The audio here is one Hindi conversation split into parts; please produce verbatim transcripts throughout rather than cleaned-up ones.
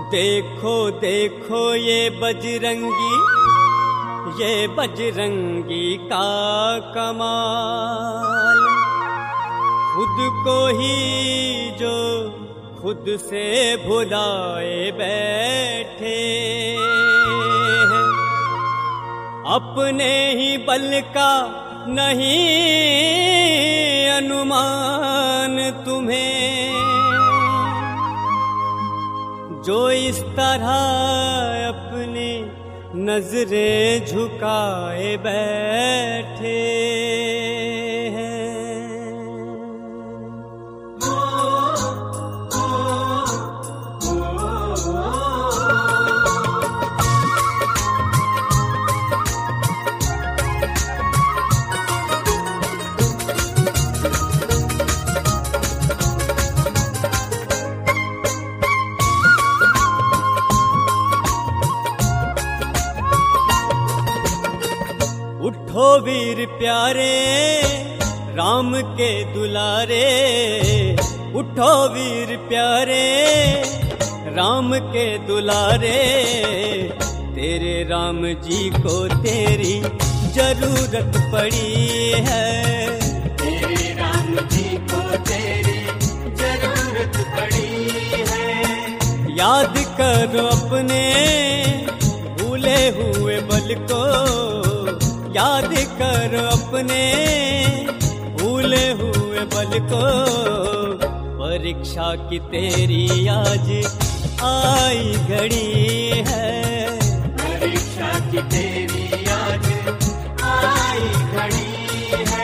देखो देखो ये बजरंगी, ये बजरंगी का कमाल, खुद को ही जो खुद से भुलाए बैठे हैं। अपने ही बल का नहीं अनुमान तुम्हें, जो इस तरह अपनी नजरें झुकाए बैठे हैं। उठो वीर प्यारे राम के दुलारे, उठो वीर प्यारे राम के दुलारे, तेरे राम जी को तेरी जरूरत पड़ी है। तेरे राम जी को तेरी जरूरत पड़ी है। याद करो अपने भूले हुए बल को, याद कर अपने भूले हुए बल को, परीक्षा की तेरी आज आई घड़ी है। परीक्षा की तेरी आज आई घड़ी है।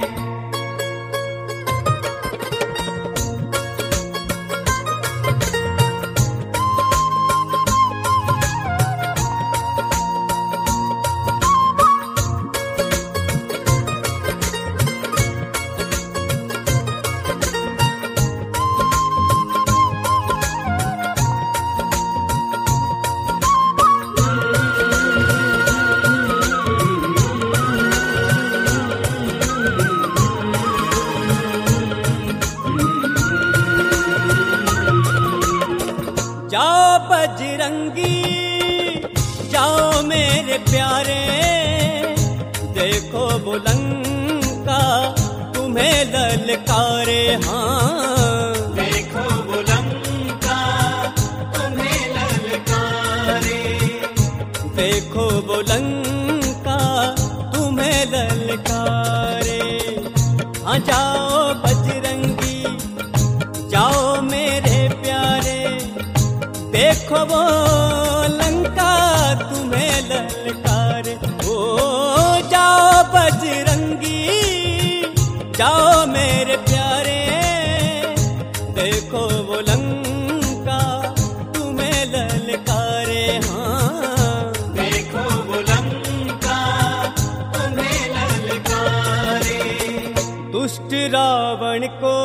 जाओ बजरंगी जाओ मेरे प्यारे, देखो वो लंका तुम्हें ललकारे। हाँ देखो वो लंका तुम्हें ललकारे। देखो वो लंका तुम्हें ललकारे। हाँ जाओ बजरंगी जाओ मेरे प्यारे, देखो वो लंका तुम्हें ललकारे। ओ जाओ बजरंगी जाओ मेरे प्यारे, देखो वो लंका तुम्हें ललकारे। हाँ देखो वो लंका तुम्हें ललकारे। दुष्ट रावण को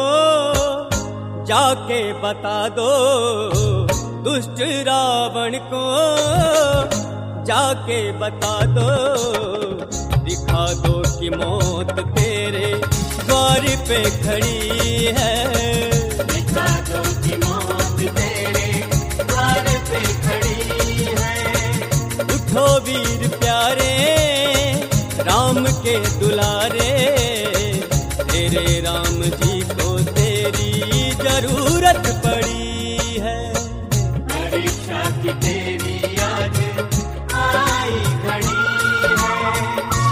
जाके बता दो, दुष्ट रावण को जाके बता दो, दिखा दो कि मौत तेरे द्वार पे खड़ी है। दिखा दो कि मौत तेरे द्वार पे खड़ी है। उठो वीर प्यारे राम के दुलारे, तेरे राम जी को तेरी जरूरत पड़ी है। परीक्षा की तेरी आज आई घड़ी है।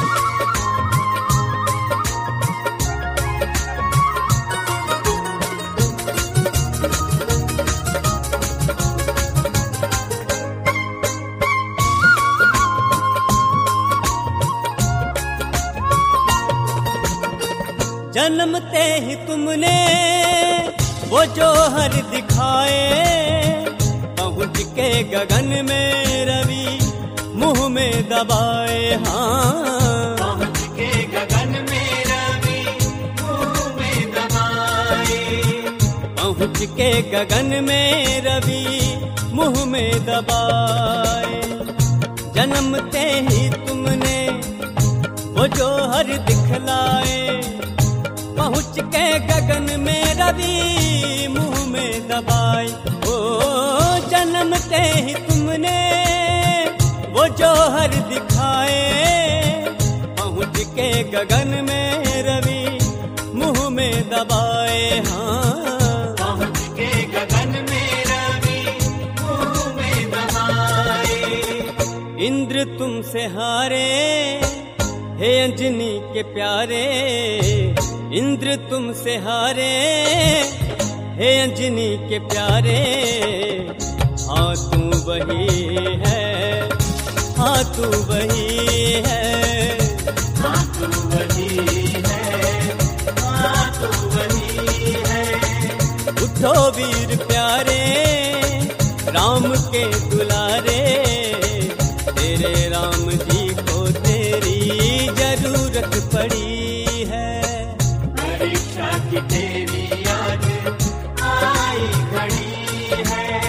जन्मते ही तुमने वो जोहर दिखाए, पहुँच के गगन में रवि मुंह में दबाए। हाँ पहुँच के गगन में रवि मुंह में दबाए। पहुँच के गगन में रवि मुंह में दबाए। जन्मते ही तुमने वो जोहर दिखलाए, पहुँच के गगन में रवि मुंह में दबाए। ओ जन्मते ही तुमने वो जौहर दिखाए, पहुँच के गगन में रवि मुंह में दबाए। हाँ, पहुँच के गगन में रवि मुंह में दबाए। इंद्र तुमसे हारे हे अंजनी के प्यारे, इंद्र तुमसे हारे हे अंजनी के प्यारे। हाँ तू वही है, हाँ तू वही है, हाँ तू वही है, हाँ तू वही है। उठो वीर प्यारे राम के दुलारे, तेरे राम जी को तेरी जरूरत पड़ी है। परीक्षा की तेरी आज आई घड़ी है।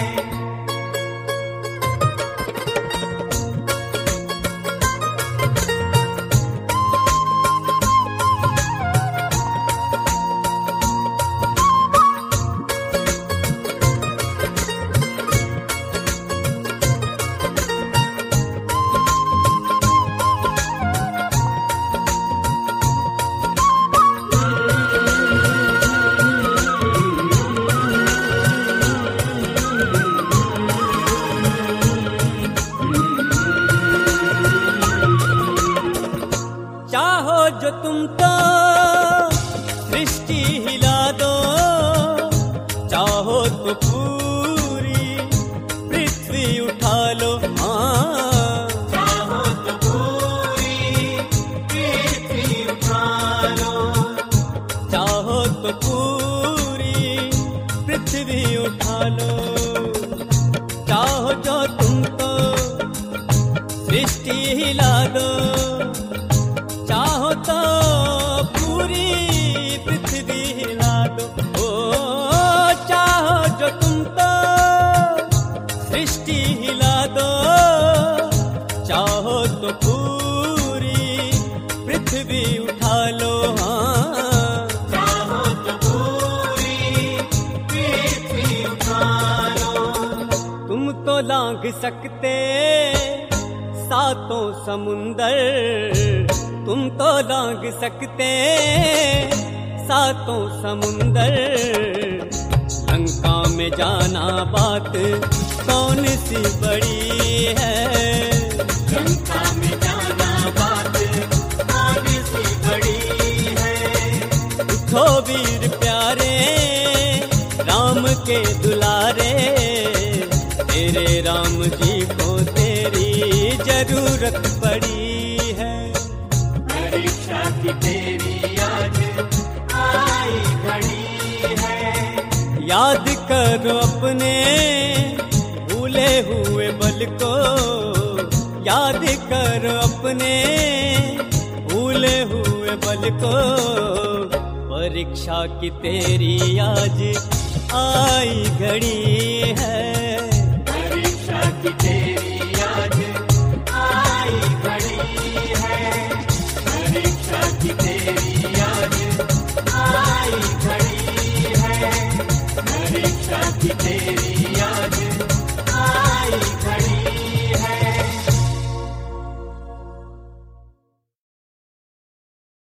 चाहो जो तुम तो सृष्टि हिला दो, चाहो तो पूरी पृथ्वी उठा लो। हाँ, चाहो तो पूरी पृथ्वी उठा लो, चाहो तो पूरी पृथ्वी उठा लो। चाहो जो तुम तो सृष्टि हिला दो, चाहो तो पूरी पृथ्वी हिला दो। ओ चाहो जो तुम तो सृष्टि हिला दो, चाहो तो पूरी पृथ्वी उठा लो। हाँ, चाहो तो पूरी पृथ्वी उठा लो। तुम तो लांघ सकते सातों समुंदर, तुम तो लांघ सकते सातों समुंदर। लंका में जाना बात कौन सी बड़ी है, लंका में जाना बात कौन सी बड़ी है। उठो वीर प्यारे राम के दुलारे, तेरे राम जी को तेरी जरूरत पड़ी है। परीक्षा की तेरी आज आई घड़ी है। याद करो अपने भूले हुए बल को, याद करो अपने भूले हुए बल को। परीक्षा की तेरी आज आई घड़ी है। परीक्षा की तेरी आज आई घड़ी है। परीक्षा की तेरी आज आई घड़ी है। परीक्षा की तेरी